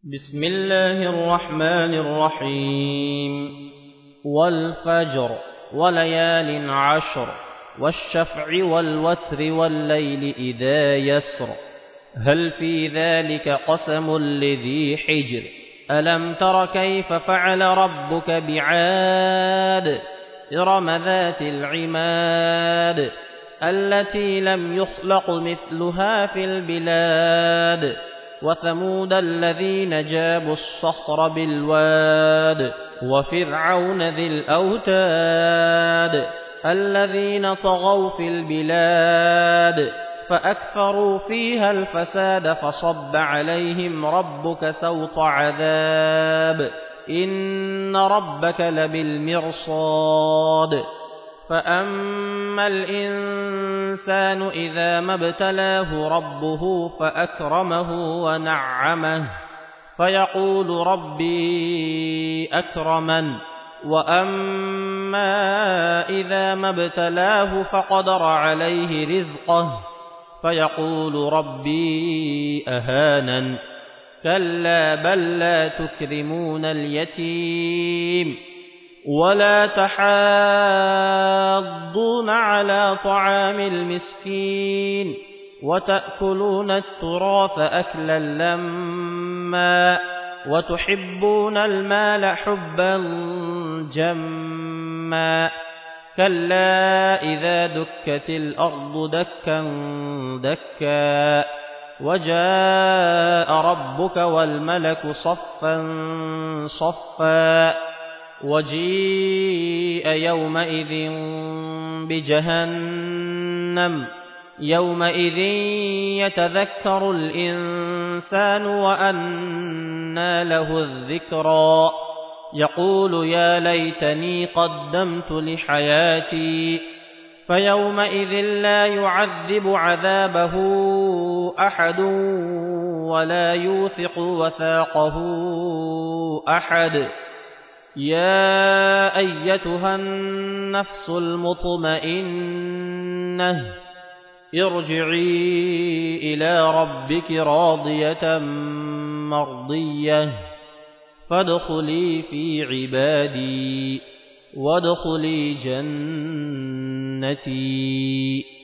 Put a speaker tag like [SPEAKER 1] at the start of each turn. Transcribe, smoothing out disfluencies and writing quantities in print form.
[SPEAKER 1] بسم الله الرحمن الرحيم والفجر وليال عشر والشفع والوتر والليل إذا يسر هل في ذلك قسم لذي حجر ألم تر كيف فعل ربك بعاد إرم ذات العماد التي لم يخلق مثلها في البلاد وثمود الذين جابوا الصخر بالواد وفرعون ذي الأوتاد الذين طغوا في البلاد فأكثروا فيها الفساد فصب عليهم ربك سوط عذاب إن ربك لبالمرصاد فأما الإنسان إذا ما ابتلاه ربه فأكرمه ونعمه فيقول ربي أكرمن وأما إذا ما ابتلاه فقدر عليه رزقه فيقول ربي أهانن كلا بل لا تكرمون اليتيم ولا تحاضون على طعام المسكين وتأكلون التراث أكلا لما وتحبون المال حبا جما كلا إذا دكت الأرض دكا دكا وجاء ربك والملك صفا صفا وجيء يومئذ بجهنم يومئذ يتذكر الإنسان وأنى له الذكرى يقول يا ليتني قدمت لحياتي فيومئذ لا يعذب عذابه أحد ولا يوثق وثاقه أحد يا أيتها النفس المطمئنة ارجعي إلى ربك راضية مرضية فادخلي في عبادي وادخلي جنتي.